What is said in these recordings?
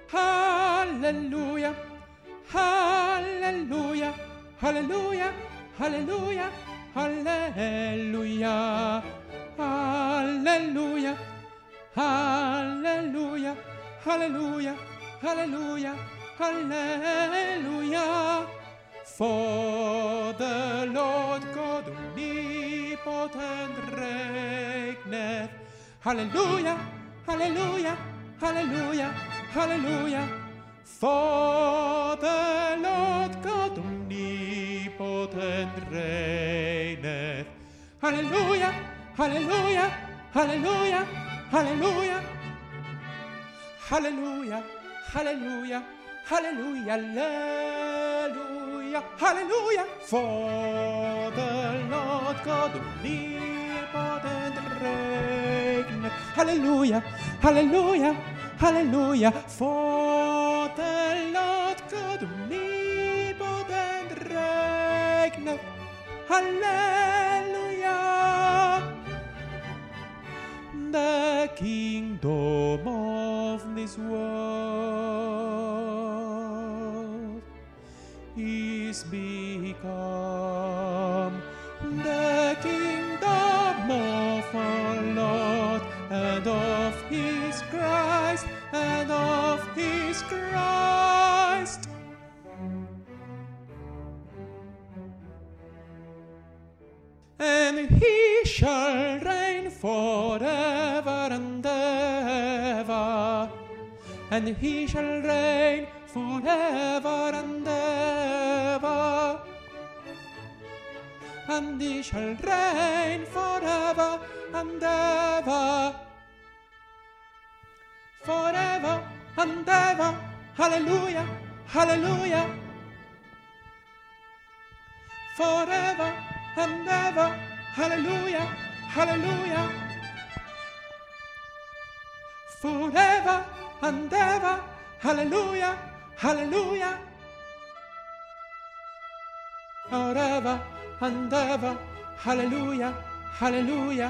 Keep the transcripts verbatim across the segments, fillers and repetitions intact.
Hallelujah, hallelujah, hallelujah, hallelujah, hallelujah, hallelujah, hallelujah, hallelujah, hallelujah, hallelujah. For the Lord God omnipotent reigneth. Hallelujah, hallelujah, hallelujah, hallelujah. For the Lord God omnipotent reigneth. Hallelujah, hallelujah, hallelujah, hallelujah. Hallelujah, hallelujah, hallelujah, hallelujah, hallelujah. For the Lord God omnipotent reigneth. Hallelujah, hallelujah, hallelujah. For the Lord God omnipotent reigneth. Hallelujah. The kingdom of this world is become the kingdom of our Lord and of his Christ and of his Christ. And he shall reign forever and ever. And he shall reign forever and ever. And he shall reign forever and ever. Forever and ever. Hallelujah, hallelujah. Forever and ever, hallelujah, hallelujah. Forever and ever, hallelujah, hallelujah. Forever and ever, hallelujah, hallelujah.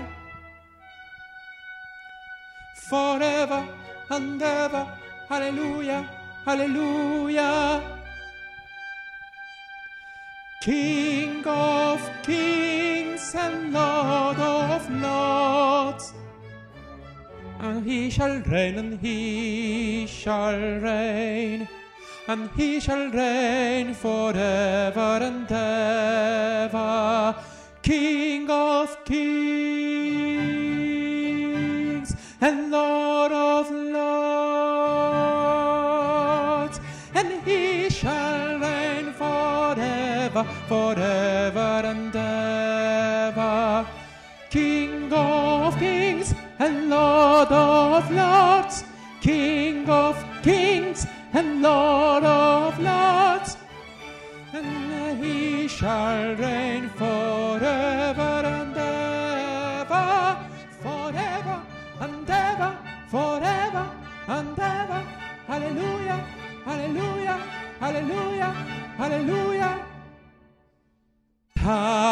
Forever and ever, hallelujah, hallelujah. King of kings and Lord of lords, and he shall reign, and he shall reign, and he shall reign forever and ever. King of kings and Lord of lords, and he shall reign forever, forever and ever. King of kings and Lord of lords, King of kings and Lord of lords, and he shall reign forever and ever, forever and ever, forever and ever. Hallelujah, hallelujah, hallelujah, hallelujah.